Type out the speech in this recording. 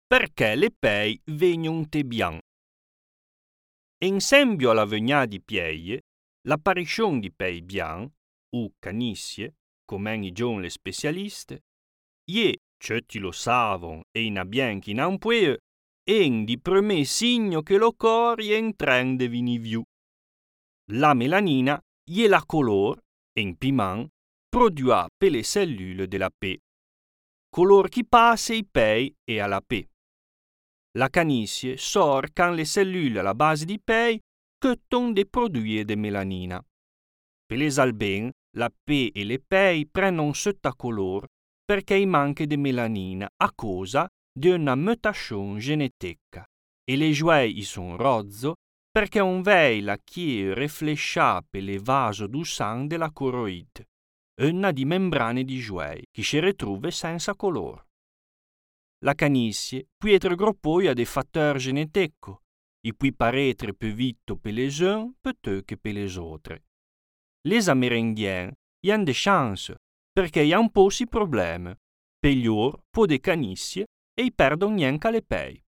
perché le pei vegnon te bian. In sembio alla vegna di pieie, l'apparizione di pei bian, o canissie, come i gion le specialiste, ie, tutti lo savon e in abien chi non può, en di premè signo che lo cori en tren de vini viu. La melanina ie la color, en piman, produa per le cellule della pe. Color chi passe i pei e alla pe. La canissie sor can le cellule alla base di pei cotton de produie de melanina. Per les alben, la pe e le pei prennon sotta color perché i manche de melanina a causa di una mutation genetica e le juei son rozzo perché on vei la chie riflescia per le vaso du sang della coroide, una di membrane di juei che si retrouve senza color. La canissie può essere groppoia de fattori genetici, i cui paretre più vitto per les uns piuttosto che per les autres. Les amerindiens y han de chance perché y han un po' si problemi. Per loro po' de canissie e i perdon niente le pei.